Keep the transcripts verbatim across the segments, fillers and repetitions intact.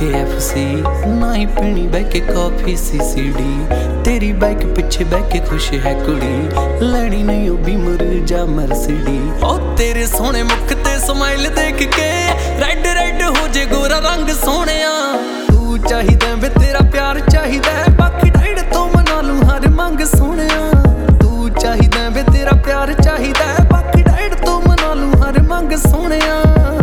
के F C ना ही पीनी बह के कॉफी सी सी डी तेरी बाइक पिछे बह के खुश है कुड़ी लैनी नहीं ओ बीमर जा मर्सिडी ओ तेरे सोहने मुख ते स्माइल देख के रेड रेड हो जे गोरा रंग सोहणिया तू चाहिदा वे तेरा प्यार चाहिदा बाकी डाइड तो मना लूं हर मंग सोहणिया तू चाहिदा वे तेरा प्यार चाहिदा बाकी डाइड तो मना लूं हर मंग सोहणिया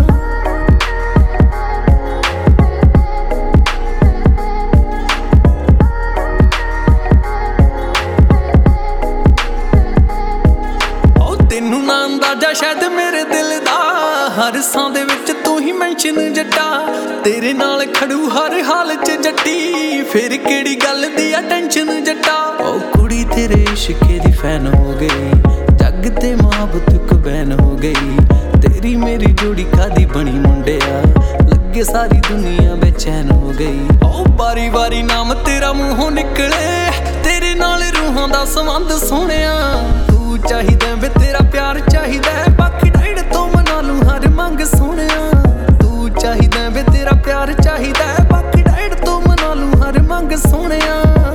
अंदाजा शायद मेरे दिल दा हर सां दे विच तू ही मैंशन जट्टा तेरे नाल खड़ू हर हाल च जट्टी फिर केड़ी गल दी आ टेंशन जट्टा ओ कुड़ी तेरे इश्के दी फैन हो गई जग ते मोहब्बत को बैन हो गई तेरी मेरी जोड़ी कादी बनी मुंडिया लगे सारी दुनिया बेचैन हो गई ओ बारी बारी नाम तेरा मूहों निकले तेरे नाल रूहां दा संबंध सोहणिया तू चाहिदा वे तेरा प्यार चाहिदा बाकी डाइड तो मना लूं हर मंग सोहणिया तू चाहिदा वे तेरा प्यार चाहिदा बाकी डाइड तो मना लूं हर मंग सोहणिया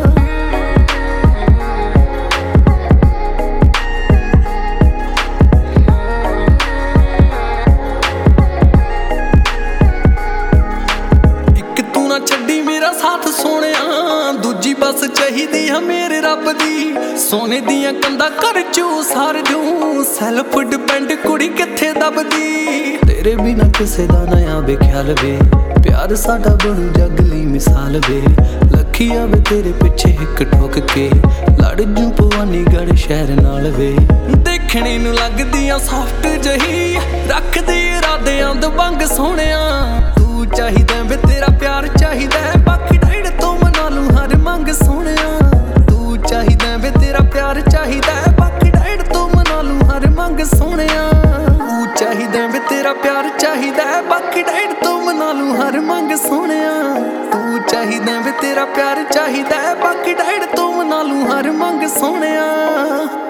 एक तू ना छड्डी मेरा साथ सोहणिया दूजी बस चाहिदी है मेरे रब दी सोने दियां कंधा कर चू सार दूं सैल्फ डिपेंड कुड़ी किथे दबदी तेरे बिना किसे दा नया बेख्याल वे प्यार साडा बनू जगली मिसाल वे लखिया वे तेरे पिछे हिक ठोक के लड़ जू पवानी गढ़ शहर नाल वे देखने नू लगदियां सॉफ्ट जही रखदी इरादियां दबंग सोहणिया तू चाहिदा वे तेरा प्यार चाहिदा बाकी डाइड तो मना लूं हर मंग सोहणिया तू चाहिदा वे तेरा प्यार चाहिदा बाकी डाइड तो मना लूं हर मंग सोहणिया तू चाहिदा वे तेरा प्यार चाहिदा बाकी डाइड तो मना लूं हर मंग सोहणिया तू चाहिदा वे तेरा प्यार चाहिदा बाकी डाइड तो मना लूं हर मंग सोहणिया।